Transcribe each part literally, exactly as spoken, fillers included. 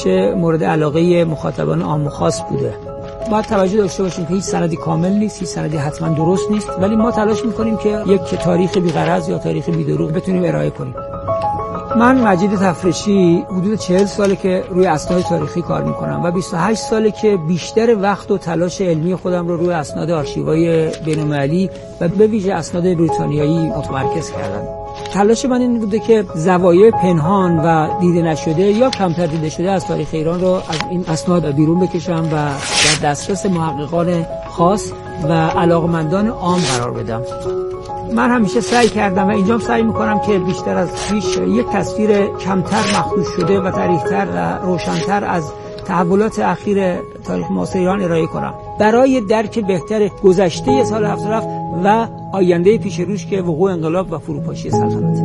همیشه مورد علاقه مخاطبان عام و خاص بوده. ما توجه داشته باشیم که هیچ سندی کامل نیست، هیچ سندی حتما درست نیست، ولی ما تلاش میکنیم که یک تاریخ بی‌غرض یا تاریخ بی‌دروغ بتونیم ارائه کنیم. من مجید تفرشی حدود چهل ساله که روی اسناد تاریخی کار میکنم و بیست و هشت ساله که بیشتر وقت و تلاش علمی خودم رو روی اسناد آرشیوهای بین‌المللی و به ویژه اسناد بریتانیایی متمرکز کردم. تلاش من این بوده که زوایای پنهان و دیده نشده یا کمتر دیده شده از تاریخ ایران رو از این اسناد بیرون بکشم و در دسترس محققان خاص و علاقمندان عام قرار بدم. من همیشه سعی کردم و اینجام سعی میکنم که بیشتر از پیش یک تصویر کمتر مخدوش شده و صریح‌تر و روشن‌تر از تحولات اخیر تاریخ معاصر ایران ارائه کنم برای درک بهتر گذشته سال هفتاد و هفت و آینده پیش روش که وقوع انقلاب و فروپاشی سلطنت.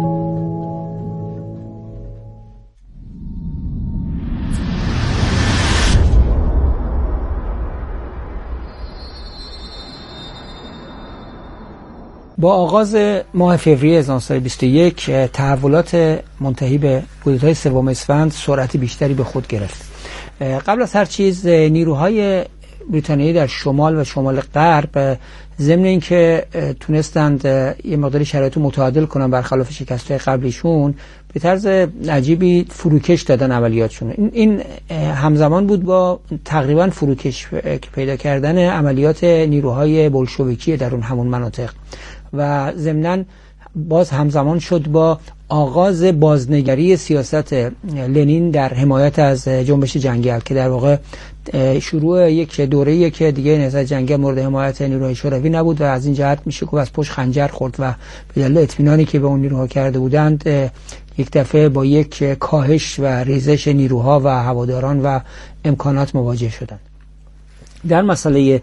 با آغاز ماه فوریه هزار و نهصد و بیست و یک تحولات منتهی به کودتای سوم اسفند سرعت بیشتری به خود گرفت. قبل از هر چیز نیروهای بریتانیایی در شمال و شمال غرب ضمن اینکه تونستند یه مقداری شرایط رو متعادل کنن برخلاف شکست‌های قبلیشون به طرز عجیبی فروکش دادن عملیاتشون. این, این همزمان بود با تقریبا فروکش پیدا کردن عملیات نیروهای بولشویکی در اون همون مناطق و ضمناً باز همزمان شد با آغاز بازنگری سیاست لنین در حمایت از جنبش جنگل که در واقع شروع یک دوره‌ای که دیگه نهضت جنگل مورد حمایت نیروهای شوروی نبود و از این جهت میشه گفت از پشت خنجر خورد و به دلیل اطمینانی که به اون نیروها کرده بودند یک دفعه با یک کاهش و ریزش نیروها و هواداران و امکانات مواجه شدند. در مسئله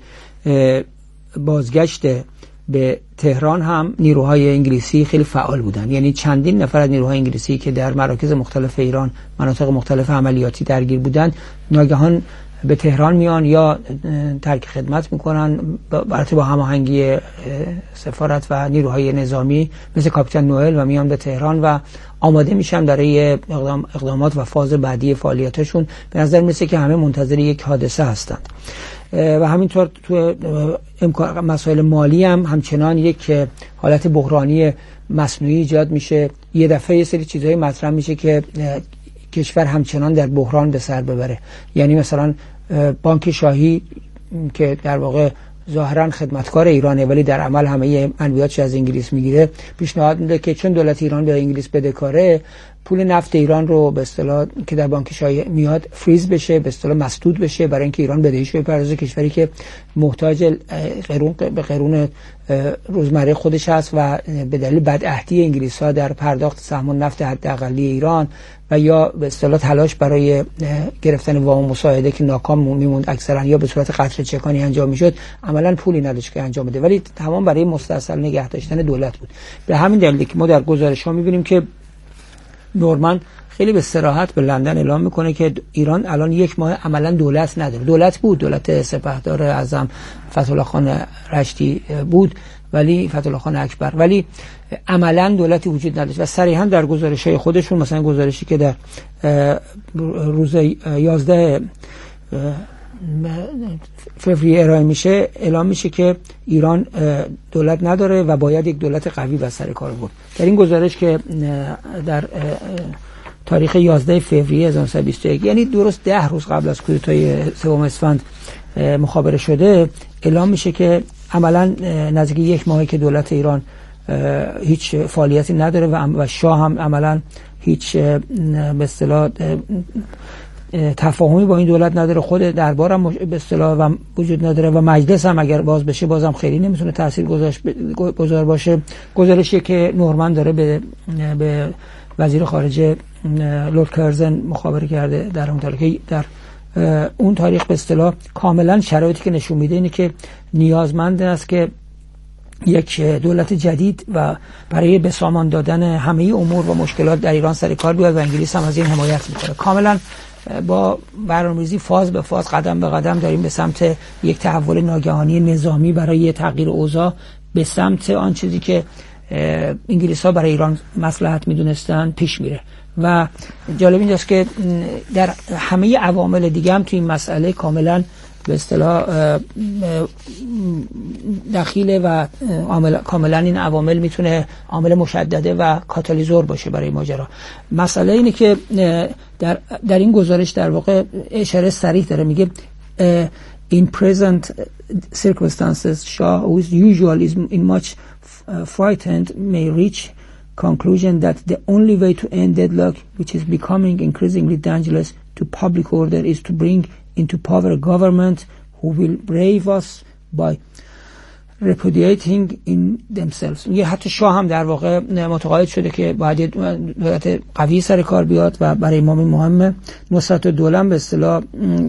بازگشت به تهران هم نیروهای انگلیسی خیلی فعال بودند. یعنی چندین نفر از نیروهای انگلیسی که در مراکز مختلف ایران مناطق مختلف عملیاتی درگیر بودند ناگهان به تهران میان یا ترک خدمت میکنن برای با هماهنگی سفارت و نیروهای نظامی مثل کاپیتان نوئل و میان به تهران و آماده میشن برای اقدام اقدامات و فاز بعدی فعالیتشون. به نظر میسه که همه منتظر یک حادثه هستند و همینطور تو مسائل مالی هم همچنان یک حالت بحرانی مصنوعی ایجاد میشه. یه دفعه یه سری چیزهای مطرح میشه که کشور همچنان در بحران به سر ببره. یعنی مثلا بانک شاهی که در واقع ظاهرا خدمتکار ایرانه ولی در عمل همه منویاتش از انگلیس میگیره پیشنهاد میده که چون دولت ایران به انگلیس بدهکاره پول نفت ایران رو به اصطلاح که در بانک شاهی میاد فریز بشه، به اصطلاح مسدود بشه برای اینکه ایران بدهیش بپردازه. کشوری که محتاج قرون به قرون روزمره خودش هست و به دلیل بدعهدی انگلیس‌ها در پرداخت سهام نفت حداقلی ایران و یا به اصطلاح تلاش برای گرفتن وام مساعده که ناکام میموند اکثرا یا به صورت قطره چکانی انجام میشد عملا پولی نداشت که انجام بده ولی تمام برای مستاصل نگه داشتن دولت بود. به همین دلیل که ما در گزارش‌ها می‌بینیم که نورمن خیلی به صراحت به لندن اعلام میکنه که ایران الان یک ماه عملا دولت نداره. دولت بود، دولت سپهدار اعظم فتح‌الله خان رشتی بود ولی فتح‌الله خان اکبر ولی عملا دولتی وجود نداشت و صریحا در گزارش‌های خودشون مثلا گزارشی که در روز یازده فوریه ارائه میشه اعلام میشه که ایران دولت نداره و باید یک دولت قوی بر سر کار بود. در این گزارش که در تاریخ یازده فوریه هزار و نهصد و بیست و یک یعنی درست ده روز قبل از کودتای سوم اسفند مخابره شده اعلام میشه که عملا نزدیک یک ماهی که دولت ایران هیچ فعالیتی نداره و شاه هم عملا هیچ به اصطلاح تفاهمی با این دولت نداره. خود دربار هم به اصطلاح وجود نداره و مجلس هم اگر باز بشه بازم خیلی نمیتونه تاثیر گذار باشه. گزارشی که نورمن داره به به وزیر خارجه لورد کرزن مخابره کرده در اون تاریخ در اون تاریخ به اصطلاح کاملا شرایطی که نشون میده اینه که نیازمند است که یک دولت جدید و برای به سامان دادن همه امور و مشکلات در ایران سر کار بیاد و انگلیس هم از این حمایت میکنه. کاملا با برنامه‌ریزی فاز به فاز قدم به قدم داریم به سمت یک تحول ناگهانی نظامی برای تغییر اوضاع به سمت آن چیزی که انگلیس‌ها برای ایران مصلحت می‌دونستن پیش میره و جالب اینجاست که در همه عوامل دیگه هم توی این مسئله کاملا به اصطلاح دخیله و عامل کاملا این عوامل میتونه عامل مشدده و کاتالیزور باشه برای ماجرا. مسئله اینه که در در این گزارش در واقع اشاره صریح داره، میگه in present circumstances Shah, who is usual is in much frightened, may reach conclusion that the only way to end deadlock, which is becoming increasingly dangerous to public order, is to bring into power a government who will brave us by repudiating in themselves. یه حتی شاه هم در واقع متقاعد شده که باید دولت قوی سر کار بیاد و برای امام مهمه نصرت الدوله به اصطلاح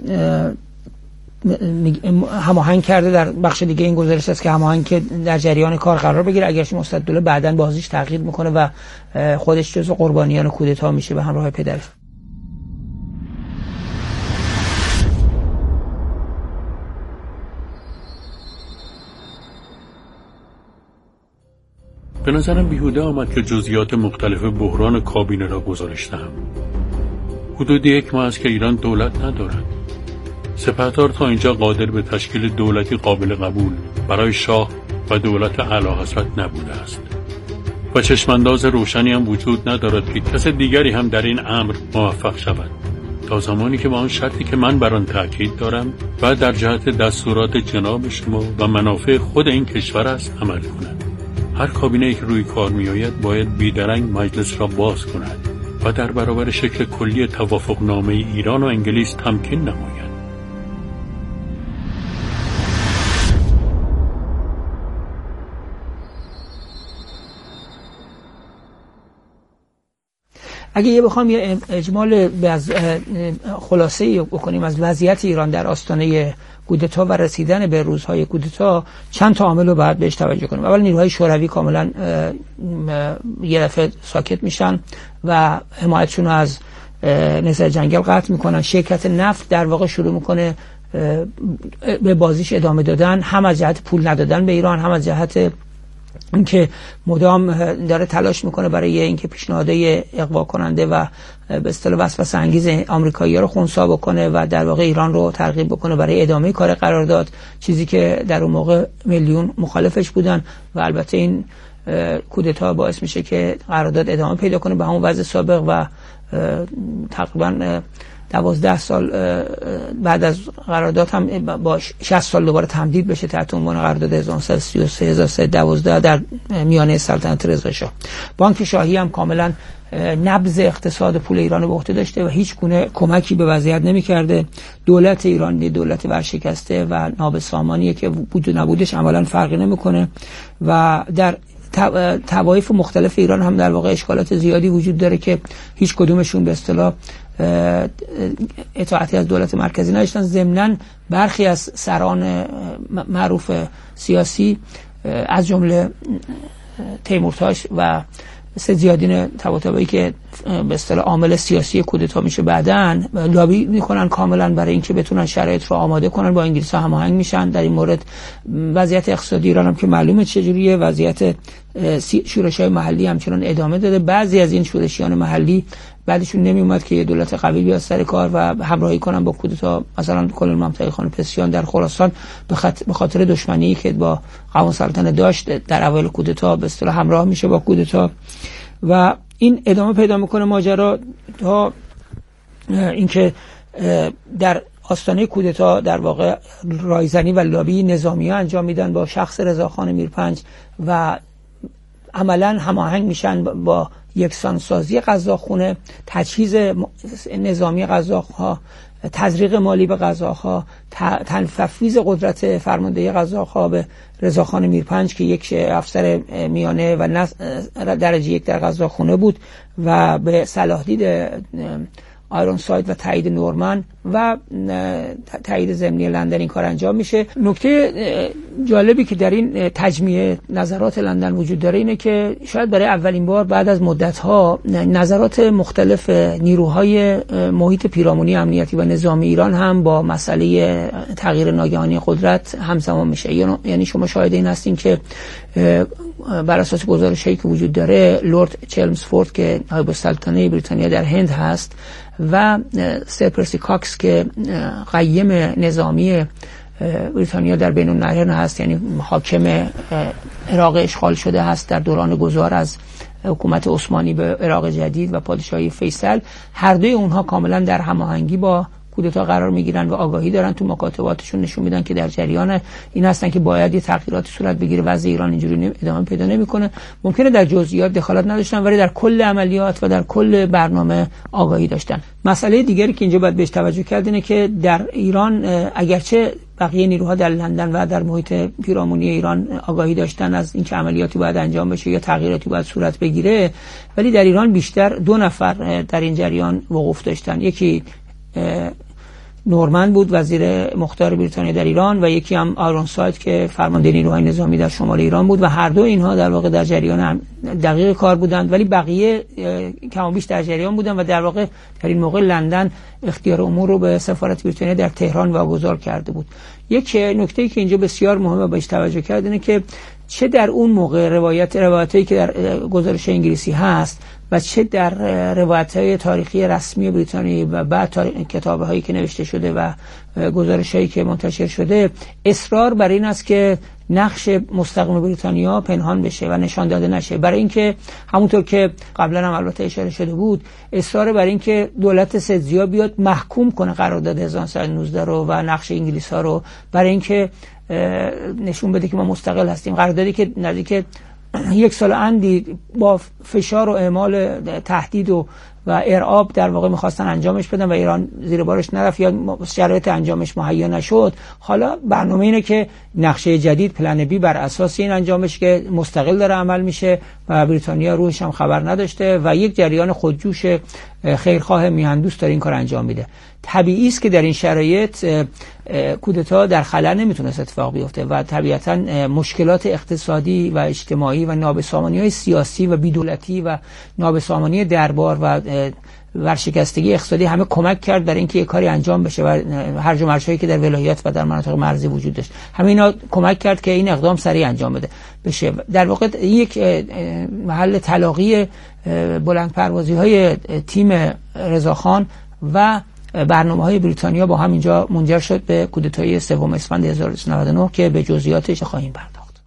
هماهنگ کرده. در بخش دیگه این گزارش است که هماهنگ که در جریان کار قرار بگیره، اگرچه نصرت الدوله بعداً بازیش تغییر میکنه و خودش جزو قربانیان کودتا میشه به همراه پدرش. به نظرم بیهوده آمد که جزئیات مختلف بحران کابینه را گزارش دهم. حدود یک ماه است که ایران دولت ندارد. سپهدار تا اینجا قادر به تشکیل دولتی قابل قبول برای شاه و دولت اعلیحضرت نبوده است و چشمانداز روشنی هم وجود ندارد که کس دیگری هم در این امر موفق شود تا زمانی که با آن شرطی که من بر آن تاکید دارم و در جهت دستورات جناب شما و منافع خود این کشور است عمل کند. هر کابینه‌ای که روی کار می‌آید باید بیدرنگ مجلس را باز کند و در برابر شکل کلی توافقنامه ایران و انگلیس تمکین نماید. اگه یه بخوام یه اجمال از خلاصه بکنیم از وضعیت ایران در آستانه کودتا و رسیدن به روزهای کودتا، چند تا عامل رو باید بهش توجه کنیم. اول نیروهای شوروی کاملا یه دفعه ساکت میشن و حمایتشون رو از نظر جنگل قطع میکنن. شرکت نفت در واقع شروع میکنه به بازیش ادامه دادن، هم از جهت پول ندادن به ایران، هم از جهت اینکه مدام داره تلاش میکنه برای اینکه پیشنهادهای اغوا کننده و به اصطلاح وسوسه انگیز آمریکایی‌ها رو خنثی بکنه و در واقع ایران رو ترغیب بکنه برای ادامه کار قرارداد، چیزی که در اون موقع میلیون مخالفش بودن و البته این کودتا باعث میشه که قرارداد ادامه پیدا کنه به همون وضع سابق و تقریبا دوازده سال بعد از قرارداد هم با شصت سال دوباره تمدید بشه تحت عنوان قرارداد هزار و نهصد و سی و سه هزار و سیصد و دوازده در میانه سلطنت رضا شاه. بانک شاهی هم کاملا نبض اقتصاد پول ایران رو به عهده داشته و هیچ گونه کمکی به وضعیت نمی‌کرده. دولت ایران دولت ورشکسته و نابسامانیه که وجود نبودش عملاً فرقی نمی‌کنه و در طوایف مختلف ایران هم در واقع اشکالات زیادی وجود داره که هیچ کدومشون به اصطلاح اطاعتی از دولت مرکزی نداشتن. ضمناً برخی از سران معروف سیاسی از جمله تیمورتاش و سید زیادین طباطبایی که به اصطلاح عامل سیاسی کودتا میشه بعداً لابی میکنن کاملا برای اینکه بتونن شرایط رو آماده کنن، با انگلیس ها هماهنگ میشن در این مورد. وضعیت اقتصادی ایران هم که معلومه چجوریه، وضعیت شورش‌های محلی همچنان ادامه داده. بعضی از این شورشیان محلی بعدشون نمی اومد که یه دولت قوی بیاد سر کار و همراهی کنن با کودتا. مثلا کلن ممتعی خان پسیان در خراسان به خاطر دشمنی که با قوام سلطنه داشت در اول کودتا به اصطلاح همراه میشه با کودتا و این ادامه پیدا میکنه ماجرا تا اینکه در آستانه کودتا در واقع رایزنی و لابی نظامی انجام میدن با شخص رضاخان میرپنج و عملا هماهنگ میشن با یکسانسازی قزاقخونه، تجهیز نظامی قزاق‌ها، تزریق مالی به قزاق‌ها، تفویض قدرت فرماندهی قزاق‌ها به رضاخان میرپنج که یک افسر میانه و درجه یک در قزاقخونه بود و به صلاحدید آیرون ساید و تایید نورمن و تایید ضمنی لندن این کار انجام میشه. نکته جالبی که در این تجمیع نظرات لندن وجود داره اینه که شاید برای اولین بار بعد از مدت‌ها نظرات مختلف نیروهای محیط پیرامونی امنیتی و نظامی ایران هم با مسئله تغییر ناگهانی قدرت همزمان میشه. یعنی شما شاهد این هستین که بر اساس گزارشی که وجود داره لرد چلمسفورد که نایب السلطنه بریتانیا در هند هست و سر پرسی کاکس که قیم نظامی بریتانیا در بین النهرین هست، یعنی حاکم عراق اشغال شده هست در دوران گذار از حکومت عثمانی به عراق جدید و پادشاهی فیصل، هر دوی اونها کاملا در هماهنگی با کودتا قرار میگیرن و آگاهی دارن، تو مکاتباتشون نشون میدن که در جریان این هستن که باید یه تغییراتی صورت بگیره، وضع ایران اینجوری ادامه پیدا نمیکنه. ممکنه در جزئیات دخالت نداشتن ولی در کل عملیات و در کل برنامه آگاهی داشتن. مسئله دیگری که اینجا باید بهش توجه کرد اینه که در ایران اگرچه بقیه نیروها در لندن و در محیط پیرامونی ایران آگاهی داشتن از اینکه عملیاتی باید انجام بشه یا تغییراتی باید صورت بگیره، ولی در ایران بیشتر دو نفر در این جریان وقوف داشتن. یکی نورمن بود، وزیر مختار بریتانیا در ایران، و یکی هم آیرونساید که فرمانده نیروهای نظامی در شمال ایران بود و هر دو اینها در واقع در جریان دقیق کار بودند، ولی بقیه کم و بیش در جریان بودند و در واقع در این موقع لندن اختیار امور رو به سفارت بریتانیا در تهران واگذار کرده بود. یک نکته‌ای که اینجا بسیار مهمه بهش توجه کرد اینه که چه در اون موقع روایت روایتایی که در گزارش انگلیسی هست و چه در روایت‌های تاریخی رسمی بریتانیا و بعد کتاب‌هایی که نوشته شده و گزارش‌هایی که منتشر شده، اصرار بر این است که نقش مستقیم بریتانیا پنهان بشه و نشان داده نشه، برای اینکه همونطور که قبلا هم البته اشاره شده بود، اصرار بر این که دولت سدزیا بیاد محکوم کنه قرارداد هزار و نهصد و نوزده رو و نقش انگلیس‌ها رو، برای اینکه نشون بده که ما مستقل هستیم. قراردادی که نزدیک یک سال اندی با فشار و اعمال تهدید و و ارعاب در واقع می‌خواستن انجامش بدن و ایران زیر بارش نرفت یا شرایط انجامش مهیا نشد. حالا برنامه اینه که نقشه جدید پلن بی بر اساس این انجامش که مستقل داره عمل میشه و بریتانیا روحش هم خبر نداشته و یک جریان خودجوش خیرخواه میهندوست داره این کار انجام میده. طبیعی است که در این شرایط کودتا در خلا نمیتونست اتفاق بیفته و طبیعتاً مشکلات اقتصادی و اجتماعی و نابسامانی‌های سیاسی و بی‌دولتی و نابسامانی دربار و ورشکستگی اقتصادی همه کمک کرد برای اینکه یک کاری انجام بشه و هرج و مرج‌هایی که در ولایت و در مناطق مرزی وجود داشت، همه اینا کمک کرد که این اقدام سریع انجام بده بشه. در واقع یک محل تلاقی بلندپروازی‌های تیم رضاخان و برنامه‌های بریتانیا با هم اینجا منجر شد به کودتای سوم اسفند هزار و سیصد و نود و نه که به جزئیاتش خواهیم پرداخت.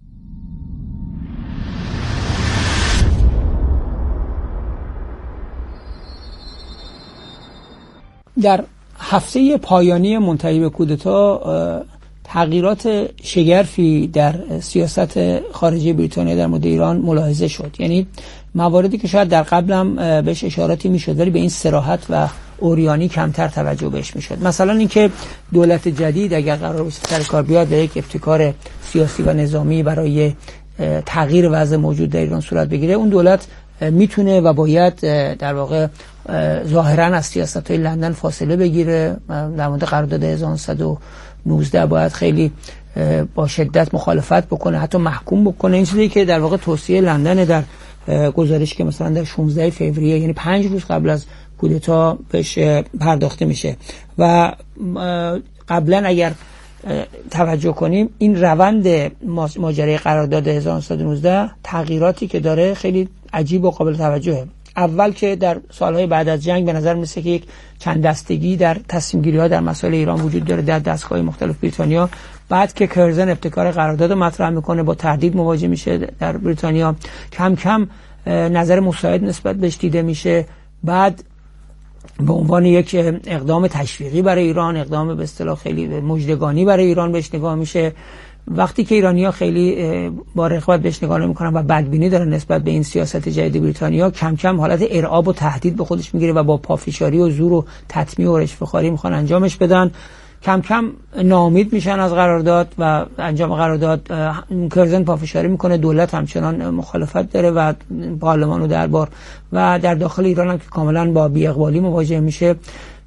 در هفته پایانی منتهی به کودتا تغییرات شگرفی در سیاست خارجی بریتانیا در مورد ایران ملاحظه شد. یعنی مواردی که شاید در قبلم بهش اشاراتی میشد ولی به این صراحت و اوریانی کمتر توجه بهش میشد. مثلا اینکه دولت جدید اگر قرار باشه سر کار بیاد به یک ابتکار سیاسی و نظامی برای تغییر وضع موجود در ایران صورت بگیره، اون دولت میتونه و باید در واقع ظاهرا از سیاست‌های لندن فاصله بگیره. در مورد قرارداد هزار و نهصد و نوزده باید خیلی با شدت مخالفت بکنه، حتی محکوم بکنه. این چیزی که در واقع توصیه لندن در گزارش که مثلا در شانزده فوریه یعنی پنج روز قبل از کودتا بهش پرداخته میشه و قبلا اگر توجه کنیم این روند ماجرای قرارداد هزار و نهصد و نوزده تغییراتی که داره خیلی عجیب و قابل توجهه. اول که در سالهای بعد از جنگ به نظر میسه که یک چند دستگی در تصمیم گیری ها در مسائل ایران وجود داره در دستگاه مختلف بریتانیا. بعد که کرزن ابتکار قرارداد رو مطرح میکنه با تهدید مواجه میشه در بریتانیا، کم کم نظر مساعد نسبت بهش دیده میشه. بعد به عنوان یک اقدام تشویقی برای ایران، اقدام به اصطلاح خیلی مژدگانی برای ایران بهش نگاه میشه. وقتی که ایرانی‌ها خیلی با رغبت بهش نگاه نمی‌کنن و بدبینی دارن نسبت به این سیاست جدید بریتانیا، کم کم حالت ارعاب و تهدید به خودش میگیره و با پافشاری و زور و تطمیع و رشوه‌خواری میخوان انجامش بدن. کم کم ناامید میشن از قرارداد و انجام قرارداد. کرزن پافشاری میکنه، دولت همچنان مخالفت داره و پارلمان و دربار و در داخل ایران هم که کاملا با بی‌اقبالی مواجه میشه.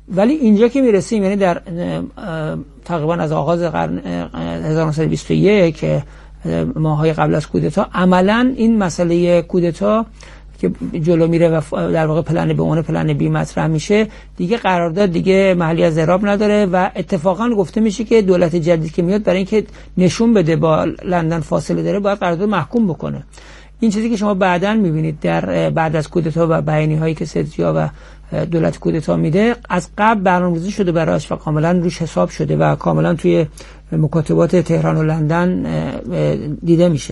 ولی اینجا که میرسیم، یعنی در تقریبا از آغاز قرن هزار و نهصد و بیست و یک ماهای قبل از کودتا، عملا این مسئله کودتا که جلو میره و در واقع پلن به اون پلن بی مطرح میشه، دیگه قرارداد دیگه محلی از اعراب نداره و اتفاقا گفته میشه که دولت جدید که میاد برای اینکه نشون بده با لندن فاصله داره باید قرارداد محکوم بکنه. این چیزی که شما بعداً میبینید در بعد از کودتا و بیانیه هایی که سدجیا و دولت کودتا میده از قبل برنامه‌ریزی شده براش و کاملا روش حساب شده و کاملا توی مکاتبات تهران و لندن دیده میشه.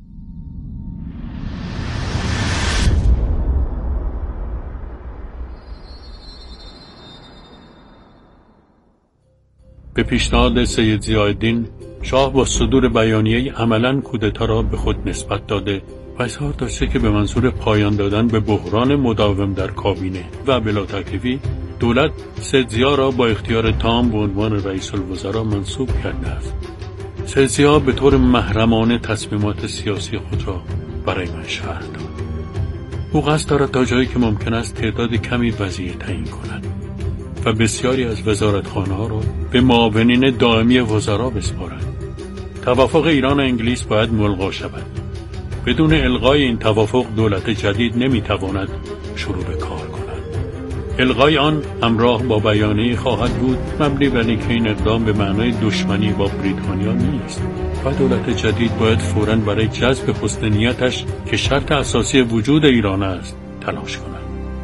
به پیشنهاد سید ضیاءالدین، شاه با صدور بیانیه عملاً کودتا را به خود نسبت داده و اظهار داشته که به منظور پایان دادن به بحران مداوم در کابینه و بلا تکلیفی، دولت سید ضیاء را با اختیار تام به عنوان رئیس الوزراء منصوب کرده است. سید ضیاء به طور محرمانه تصمیمات سیاسی خود را برای من شرح داد. او قصد دارد تا جایی که ممکن است تعداد کمی وزیر تعیین کند و بسیاری از وزارتخانه‌ها را به معاونین دائمی وزرا بسپارد. توافق ایران و انگلیس باید ملغا شود. بدون الغای این توافق دولت جدید نمیتواند شروع به کار کند. الغای آن همراه با بیانیه خواهد بود مبنی بر اینکه این اقدام به معنای دشمنی با بریتانیا نیست و دولت جدید باید فوراً برای جذب حسن نیتش که شرط اساسی وجود ایران است تلاش کند.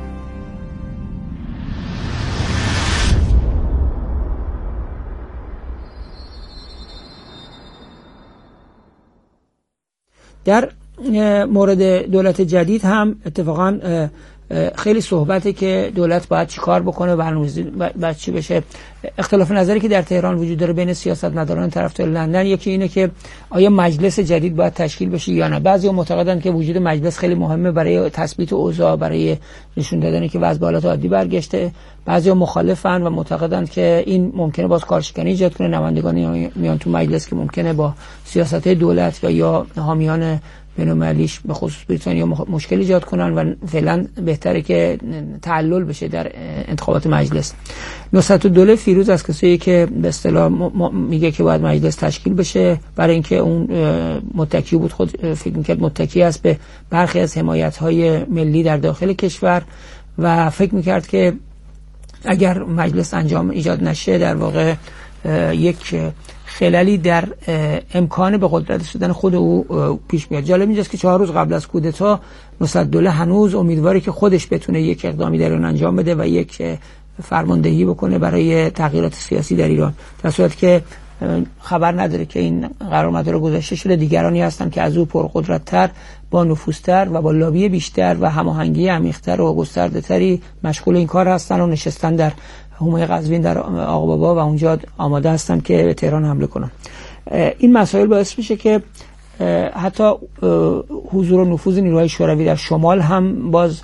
در مورد دولت جدید هم اتفاقا خیلی صحبته که دولت باید چی کار بکنه، برنامه‌ریزی باید چی بشه. اختلاف نظری که در تهران وجود داره بین سیاستمداران طرفدار لندن، یکی اینه که آیا مجلس جدید باید تشکیل بشه یا نه. بعضیا معتقدن که وجود مجلس خیلی مهمه برای تثبیت اوضاع، برای نشون دادن که وضع به حالت عادی برگشته. بعضیا مخالفن و معتقدن که این ممکنه باز کارشکنی ایجاد کنه، نمایندگان میان تو مجلس که ممکنه با سیاست دولت و یا حامیان بین‌المللیش به خصوص بریتانیا مشکل ایجاد کنن و فعلا بهتره که تعلل بشه در انتخابات مجلس. نصرت الدوله فیروز از کسایی که به اصطلاح میگه که باید مجلس تشکیل بشه، برای اینکه اون متکی بود، خود فکر میکرد متکی است به برخی از حمایت‌های ملی در داخل کشور و فکر میکرد که اگر مجلس انجام ایجاد نشه در واقع یک خلالی در امکان به قدرت شدن خود او پیش میاد. جالب اینجاست که چهار روز قبل از کودتا نصرت الدوله هنوز امیدواره که خودش بتونه یک اقدامی در اون انجام بده و یک فرماندهی بکنه برای تغییرات سیاسی در ایران، در صورتی که خبر نداره که این قرارمدار گذاشته شده دیگرانی هستن که از او پرقدرت‌تر، با نفوذتر و با لابی بیشتر و هماهنگی عمیق‌تر و گسترده‌تری مشغول این کار هستن و نشستن در حومه قزوین در آقابابا و اونجا آماده هستن که به تهران حمله کنن. این مسائل باعث میشه که حتی حضور و نفوذ نیروهای شوروی در شمال هم باز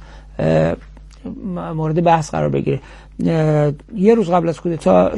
مورد بحث قرار بگیره. یه روز قبل از کودتا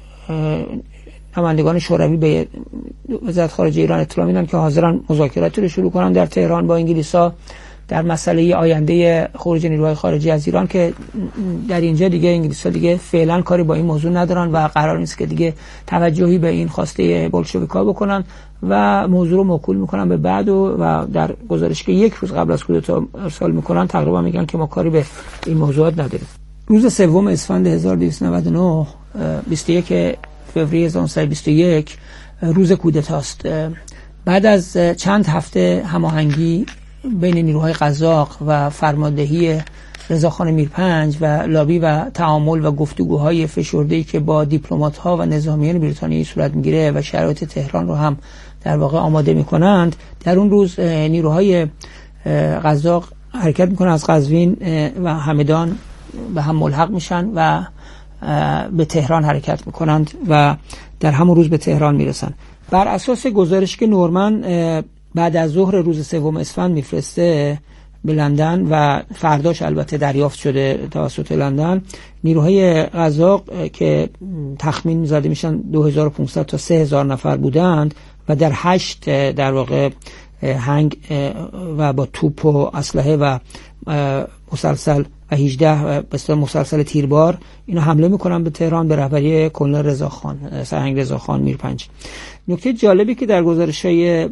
نمایندگان شوروی به وزارت خارجه ایران اطلاع میدن که حاضرن مذاکراتی رو شروع کنن در تهران با انگلیسا در مسئله آینده خروج نیروهای خارجی از ایران، که در اینجا دیگه انگلیس‌ها دیگه فعلا کاری با این موضوع ندارن و قرار نیست که دیگه توجهی به این خواسته بولشویک‌ها بکنن و موضوع رو موکول میکنن به بعد و, و در گزارش که یک روز قبل از کودتا ارسال میکنن تقریبا میگن که ما کاری به این موضوعات نداریم. روز سوم اسفند هزار و دویست و نود و نه، بیست و یک فوریه هزار و نهصد و بیست و یک، روز کودتاست. بعد از چند هفته هماهنگی بین نیروهای قزاق و فرماندهی رضاخان میرپنج و لابی و تعامل و گفتگوهای فشرده‌ای که با دیپلمات‌ها و نظامیان بریتانیایی صورت میگیره و شرایط تهران رو هم در واقع آماده میکنند، در اون روز نیروهای قزاق حرکت میکنن از قزوین و همدان به هم ملحق میشن و به تهران حرکت میکنند و در همون روز به تهران میرسن. بر اساس گزارشی که نورمن بعد از ظهر روز سوم اسفند میفرسته به لندن و فرداش البته دریافت شده توسط لندن، نیروهای قزاق که تخمین می‌زده میشن دو هزار و پانصد تا سه هزار نفر بودند و در هشت در واقع هنگ و با توپ و اسلحه و مسلسل و هجده به اصطلاح مسلسل تیربار اینا حمله میکنن به تهران به رهبری کلنر رضاخان، سرهنگ رضاخان میرپنج. نکته جالبی که در گزارش‌های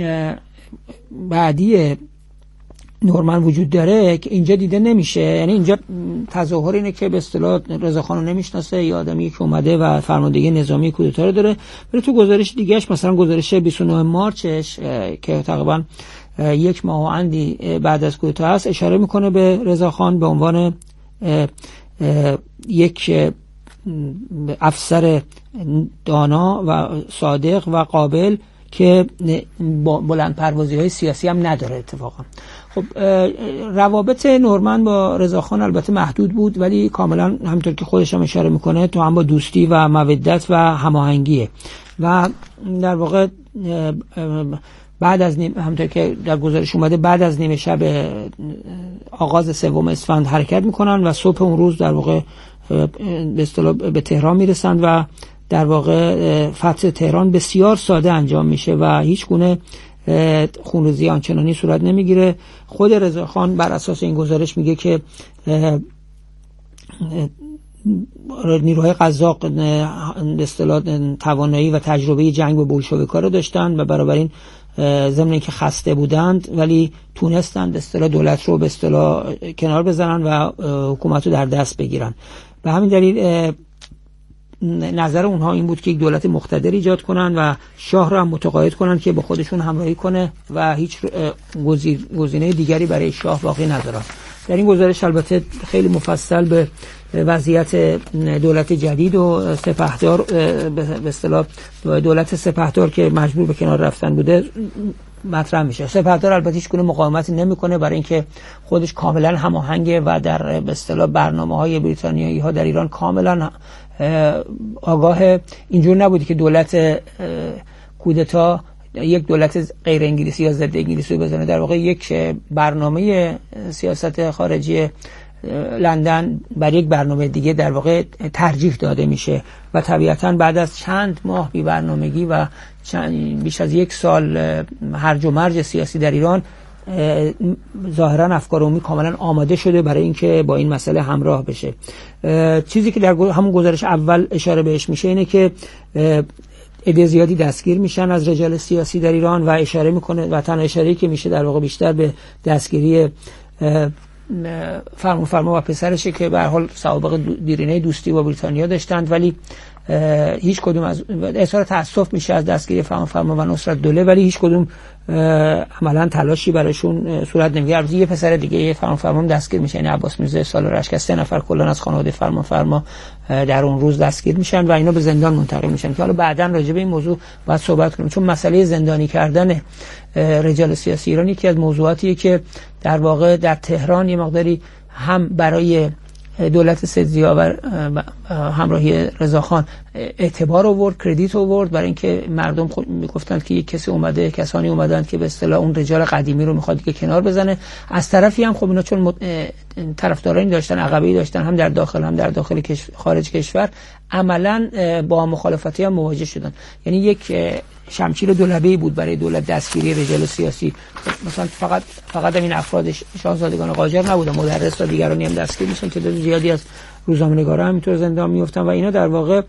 بعدی نورمن وجود داره که اینجا دیده نمیشه، یعنی اینجا تظاهر اینه که به اصطلاح رضاخان رو نمیشناسه یا آدمی که اومده و فرماندهی نظامی کودتا رو داره، ولی تو گزارش دیگهش مثلا گزارش بیست و نه مارچش که تقریبا یک ماه و اندی بعد از کودتا هست اشاره میکنه به رضاخان به عنوان اه اه یک افسر دانا و صادق و قابل که بلند پروازی های سیاسی هم نداره اتفاقا. خب روابط نورمن با رضاخان البته محدود بود، ولی کاملا همونطور که خودش هم اشاره میکنه تو هم با دوستی و مودت و هماهنگیه و در واقع بعد از نیم همونطور که در گزارش اومده بعد از نیمه شب آغاز سوم اسفند حرکت میکنن و صبح اون روز در واقع به اصطلاح به تهران میرسن و در واقع فتح تهران بسیار ساده انجام میشه و هیچ گونه خونریزی آنچنانی صورت نمیگیره. خود رضاخان بر اساس این گزارش میگه که نیروهای قزاق به اصطلاح توانایی و تجربه جنگ با بولشویک‌ها رو داشتن و بنابراین ضمن اینکه خسته بودند ولی تونستند به اصطلاح دولت رو به اصطلاح کنار بزنن و حکومت رو در دست بگیرن. به همین دلیل نظر اونها این بود که یک دولت مقتدر ایجاد کنن و شاه را هم متقاعد کنن که با خودشون همراهی کنه و هیچ گزینه دیگری برای شاه باقی ندارن. در این گزارش البته خیلی مفصل به وضعیت دولت جدید و سپهدار به اصطلاح دولت سپهدار که مجبور به کنار رفتن بوده مطرح میشه. سپهدار البته هیچ گونه مقاومتی نمیکنه برای اینکه خودش کاملا هماهنگه و در به اصطلاح برنامه‌های بریتانیایی ها در ایران کاملا آگاه اینجور نبودی که دولت کودتا یک دولت غیر انگلیسی یا ضد انگلیسی بزنه. در واقع یک برنامه سیاست خارجی لندن بر یک برنامه دیگه در واقع ترجیح داده میشه و طبیعتاً بعد از چند ماه بی برنامگی و بیش از یک سال هرج و مرج سیاسی در ایران ظاهرا افکار عمومی کاملا آماده شده برای اینکه با این مسئله همراه بشه. چیزی که در همون گزارش اول اشاره بهش میشه اینه که عده زیادی دستگیر میشن از رجال سیاسی در ایران و اشاره میکنه و تنها اشاره‌ای که میشه در واقع بیشتر به دستگیری فرمون فرما و پسرشه که به هر حال سوابق دیرینه دوستی با بریتانیا داشتند، ولی هیچ کدوم از اظهار تأسف میشه از دستگیری فرمون فرما و نصرت دوله، ولی هیچ کدوم عملا تلاشی براشون صورت نمیگیره. البته یه پسر دیگه فرمان فرما دستگیر میشه، این عباس میرزا سالارش که سه نفر کلا از خانواده فرمان فرما در اون روز دستگیر میشن و اینا به زندان منتقل میشن که حالا بعداً راجع به این موضوع باید صحبت کنیم، چون مسئله زندانی کردن رجال سیاسی ایرانی که از موضوعاتیه که در واقع در تهران یه مقداری هم برای دولت سیدزیا و همراهی رضاخان اعتبار آورد، کردیت آورد، برای اینکه مردم میگفتند که یک کسی اومده، کسانی اومدند که به اصطلاح اون رجال قدیمی رو میخواد که کنار بزنه. از طرفی هم خب اینا چون طرفدارانی داشتن، عقبه‌ای داشتن، هم در داخل هم در داخل خارج کشور، عملاً با مخالفتی هم مواجه شدن. یعنی یک شمشیر دولبه‌ای بود برای دولت دستگیری رجال سیاسی. مثلا فقط فقط این افراد شاهزادگان قاجار نبودن، مدرس و دیگرانی هم دستگیر میشن که زیادی از روزنامه‌نگارا همینطور زندان میافتن و اینا در واقع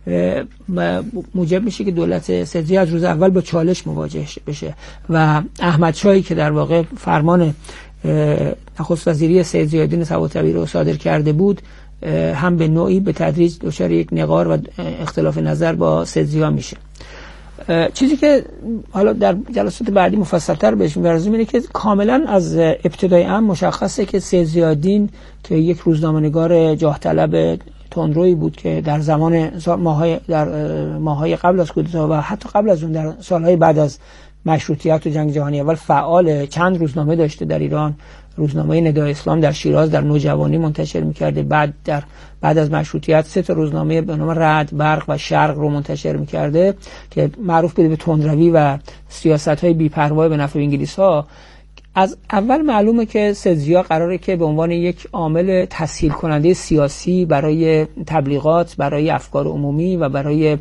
موجب میشه که دولت سیدزیا از روز اول با چالش مواجه بشه و احمد شاهی که در واقع فرمان نخست وزیری سیدزیادین طباطبایی رو صادر کرده بود هم به نوعی به تدریج دچار یک نقار و اختلاف نظر با سیدزیا میشه. چیزی که حالا در جلسات بعدی مفصل‌تر بهش می‌پردازیم اینه که کاملا از ابتدای امر مشخصه که سیدزیادین که یک روزنامه‌نگار جاه طلب تندرویی بود که در زمان ماهای در ماهای قبل از کودتا و حتی قبل از اون در سالهای بعد از مشروطیت و جنگ جهانی اول فعال چند روزنامه داشته در ایران. روزنامه ندای اسلام در شیراز در نوجوانی منتشر می‌کرده، بعد در بعد از مشروطیت سه تا روزنامه به نام رعد، برق و شرق رو منتشر می‌کرده که معروف بوده به تندروی و سیاست‌های بی‌پروا به نفع انگلیس‌ها. از اول معلومه که سیدزیا قراره که به عنوان یک عامل تسهیل کننده سیاسی برای تبلیغات، برای افکار عمومی و برای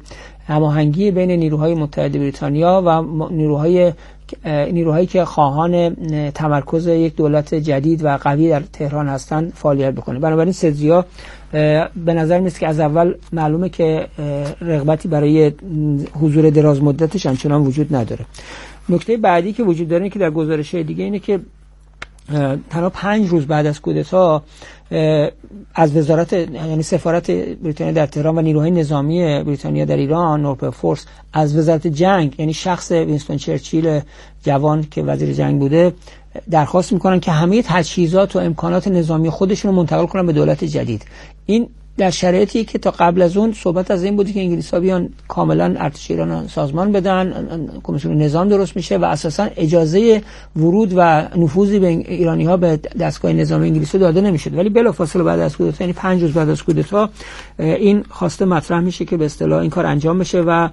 هماهنگی بین نیروهای متحد بریتانیا و نیروهای نیروهایی که خواهان تمرکز یک دولت جدید و قوی در تهران هستند فعالیت بکنه. بنابراین سدزیا به نظر میاد که از اول معلومه که رغبتی برای حضور دراز مدتش همچنان وجود نداره. نکته بعدی که وجود داره که در گزارش دیگه اینه که تنها پنج روز بعد از کودتا از وزارت یعنی سفارت بریتانیا در تهران و نیروهای نظامی بریتانیا در ایران نورپو فورس از وزارت جنگ یعنی شخص وینستون چرچیل جوان که وزیر جنگ بوده درخواست میکنن که همه تجهیزات و امکانات نظامی خودشون رو منتقل کنن به دولت جدید. این در شرایطی که تا قبل از اون صحبت از این بودی که انگلیس‌ها بیان کاملا ارتش ایران سازمان بدن، کمیسیون نظام درست میشه و اساسا اجازه ورود و نفوذی به ایرانی‌ها به دستگاه نظامی انگلیسی داده نمیشد. ولی بلافاصله بعد از کودتا یعنی پنج روز بعد از کودتا این خواسته مطرح میشه که به اصطلاح این کار انجام بشه و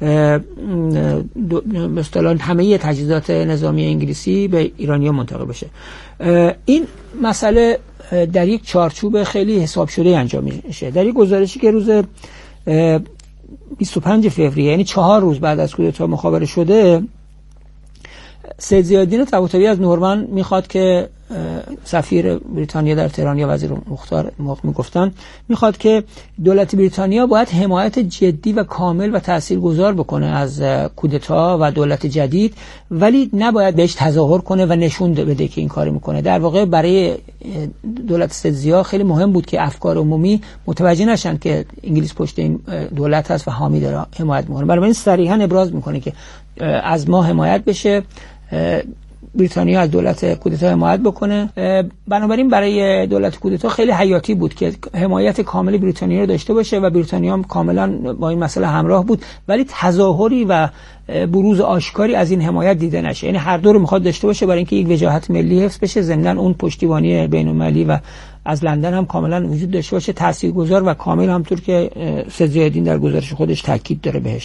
به اصطلاح همه تجهیزات نظامی انگلیسی به ایرانی‌ها منتقل بشه. این مسئله در یک چارچوب خیلی حساب شده انجام میشه. در یک گزارشی که روز بیست و پنج فوریه یعنی چهار روز بعد از کودتا مخابره شده، سید ضیاءالدین طباطبایی از نورمن میخواد که سفیر بریتانیا در تهران یا وزیر مختار میگفتن میخواد که دولت بریتانیا باید حمایت جدی و کامل و تاثیرگذار بکنه از کودتا و دولت جدید، ولی نباید بهش تظاهر کنه و نشون بده که این کاری میکنه. در واقع برای دولت سید ضیاء خیلی مهم بود که افکار عمومی متوجه نشن که انگلیس پشت این دولت هست و حامی داره حمایت میکنه. بنابراین صریحا ابراز میکنه که از ما حمایت بشه، بریتانیا از دولت کودتا حمایت بکنه. بنابراین برای دولت کودتا خیلی حیاتی بود که حمایت کامل بریتانیا رو داشته باشه و بریتانیا هم کاملا با این مسئله همراه بود، ولی تظاهری و بروز آشکاری از این حمایت دیده نشه. یعنی هر دو رو میخواد داشته باشه برای اینکه یک وجاهت ملی حفظ بشه، ضمن اون پشتیبانی بین‌المللی و از لندن هم کاملا وجود داشته باشه، تاثیرگذار و کامل، همونطور که سید ضیاءالدین در گزارش خودش تاکید داره بهش.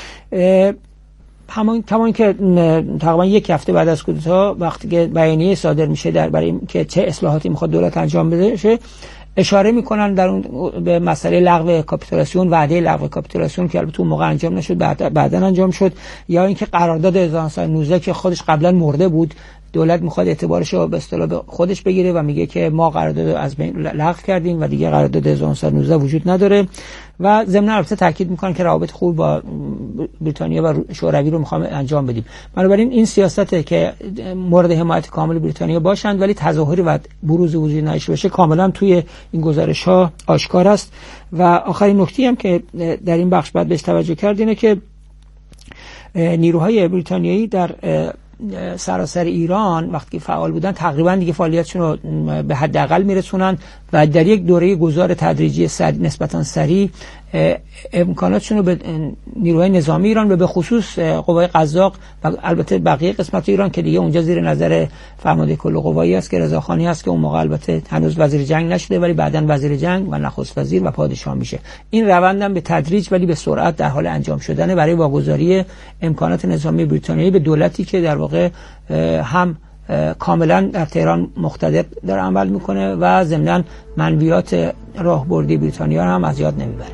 همون کمان که تقریبا یک هفته بعد از کودتا وقتی که بیانیه صادر میشه در برای که چه اصلاحاتی میخواد دولت انجام بده، اشاره میکنن در اون به مسئله لغو کاپیتولاسیون، وعده لغو کاپیتولاسیون که البته اون موقع انجام نشد، بعد بعداً انجام شد، یا اینکه قرارداد هزار و نهصد و نوزده که خودش قبلا مرده بود دولت میخواد اعتبارش رو به اصطلاح به خودش بگیره و میگه که ما قرارداد از بین لغو کردیم و دیگه قرارداد هزار و نهصد و نوزده وجود نداره و ضمن البته تاکید میکنن که روابط خوب با بریتانیا و شوروی رو میخوام انجام بدیم. بنابراین این سیاسته که مورد حمایت کامل بریتانیا باشند ولی تظاهری و بروز وجود نداشته باشه کاملا توی این گزارش ها آشکار است. و آخرین نکته هم که در این بخش باید بهش توجه کرد اینه که نیروهای بریتانیایی در سراسر ایران وقتی فعال بودن تقریبا دیگه فعالیتشون رو به حداقل میرسونن و در یک دوره گذار تدریجی سری نسبتا سریع امکاناتشون رو به نیروهای نظامی ایران و به خصوص قوای قزاق و البته بقیه قسمت ایران که دیگه اونجا زیر نظر فرمانده کل قوایی است که رضاخانی هست که اون موقع البته هنوز وزیر جنگ نشده ولی بعداً وزیر جنگ و نخست وزیر و پادشاه میشه. این روندم به تدریج ولی به سرعت در حال انجام شدنه برای واگذاری امکانات نظامی بریتانیایی به دولتی که در واقع هم کاملا در تهران مقتدر داره عمل میکنه و ضمناً منویات راهبردی بریتانیا هم از یاد نمیبره.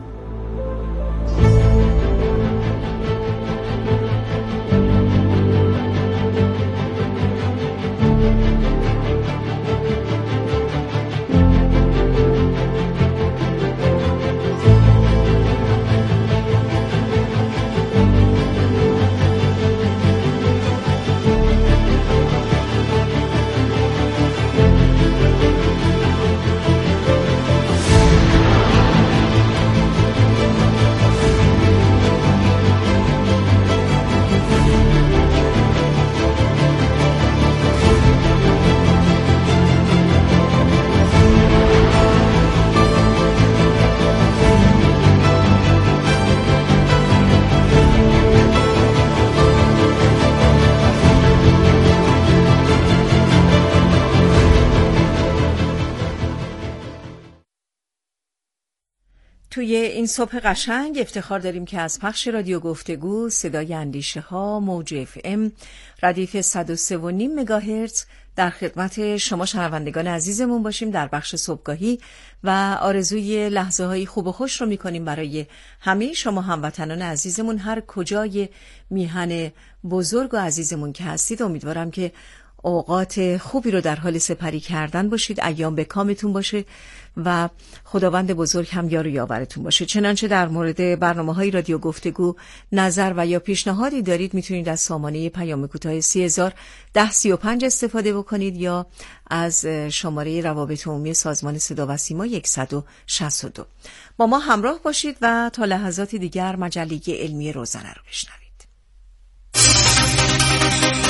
توی این صبح قشنگ افتخار داریم که از پخش رادیو گفتگو صدای اندیشه ها موج اف ام ردیف صد و سه و نیم مگاهرتز در خدمت شما شنوندگان عزیزمون باشیم در بخش صبحگاهی و آرزوی لحظه های خوب و خوش رو میکنیم برای همه شما هموطنان عزیزمون هر کجای میهن بزرگ و عزیزمون که هستید. امیدوارم که اوقات خوبی رو در حال سپری کردن باشید، ایام به کامتون باشه و خداوند بزرگ هم یار و یاورتون باشه. چنانچه در مورد برنامه‌های رادیو گفتگو نظر و یا پیشنهادی دارید میتونید از سامانه پیام کوتاه سی هزار ده سی و پنج استفاده بکنید یا از شماره روابط عمومی سازمان صدا و سیما صد و شصت و دو. با ما همراه باشید و تا لحظات دیگر مجله علمی روزانه رو بشنوید.